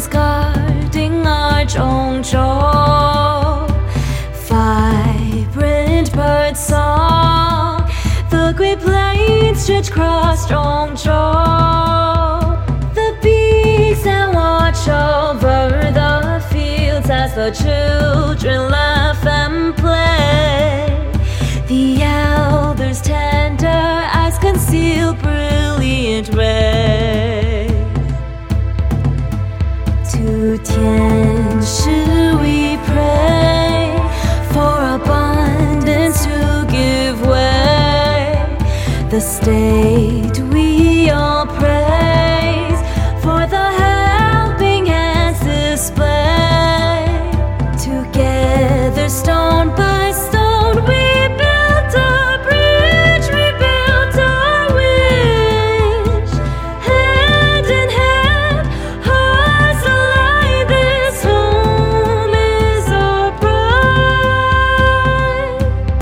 mountains guarding our 中州 vibrant bird song. The great plains stretch across 中州. The bees that watch over the fields as the children laugh and play. The elders' tender eyes conceal brilliant rays. To 天使 we pray for abundance to give way. The state we all praise for the helping hands display. Together, stone by stone, we built a bridge, we built a wish. Hand in hand, hearts alive, this home is our pride.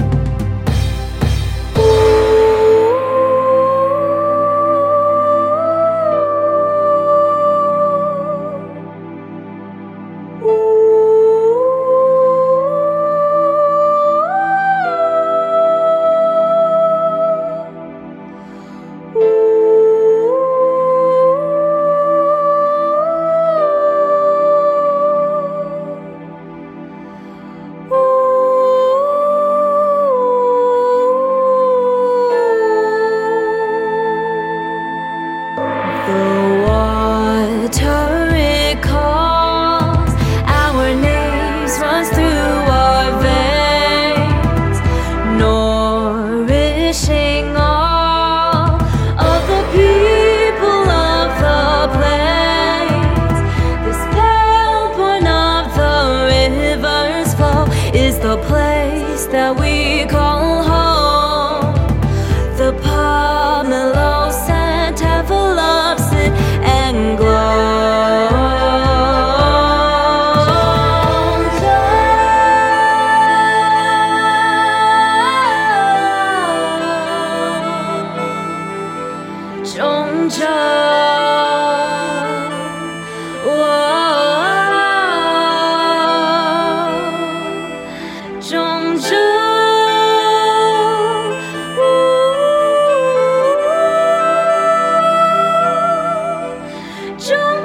The water it calls, our names runs through our veins, nourishing all of the people of the plains. This pale born of the river's flow is the place that we call home. The pomelo scent envelops it and glows. 中州 中州 中